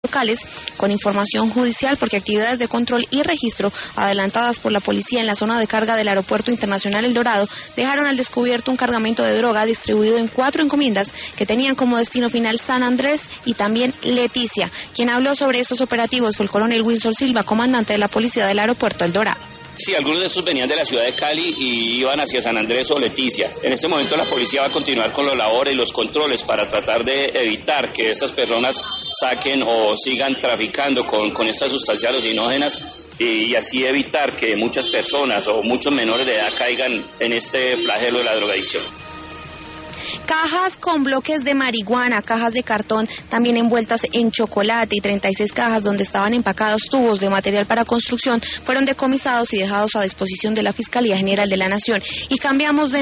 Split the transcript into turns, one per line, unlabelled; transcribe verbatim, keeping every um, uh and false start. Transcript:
locales con información judicial porque actividades de control y registro adelantadas por la policía en la zona de carga del Aeropuerto Internacional El Dorado dejaron al descubierto un cargamento de droga distribuido en cuatro encomiendas que tenían como destino final San Andrés y también Leticia. Quien habló sobre estos operativos fue el coronel Wilson Silva, comandante de la policía del Aeropuerto El Dorado.
Sí, algunos de estos venían de la ciudad de Cali y iban hacia San Andrés o Leticia. En este momento la policía va a continuar con la labor y los controles para tratar de evitar que estas personas saquen o sigan traficando con, con estas sustancias alucinógenas y así evitar que muchas personas o muchos menores de edad caigan en este flagelo de la drogadicción.
Cajas con bloques de marihuana, cajas de cartón también envueltas en chocolate y treinta y seis cajas donde estaban empacados tubos de material para construcción fueron decomisados y dejados a disposición de la Fiscalía General de la Nación. Y cambiamos de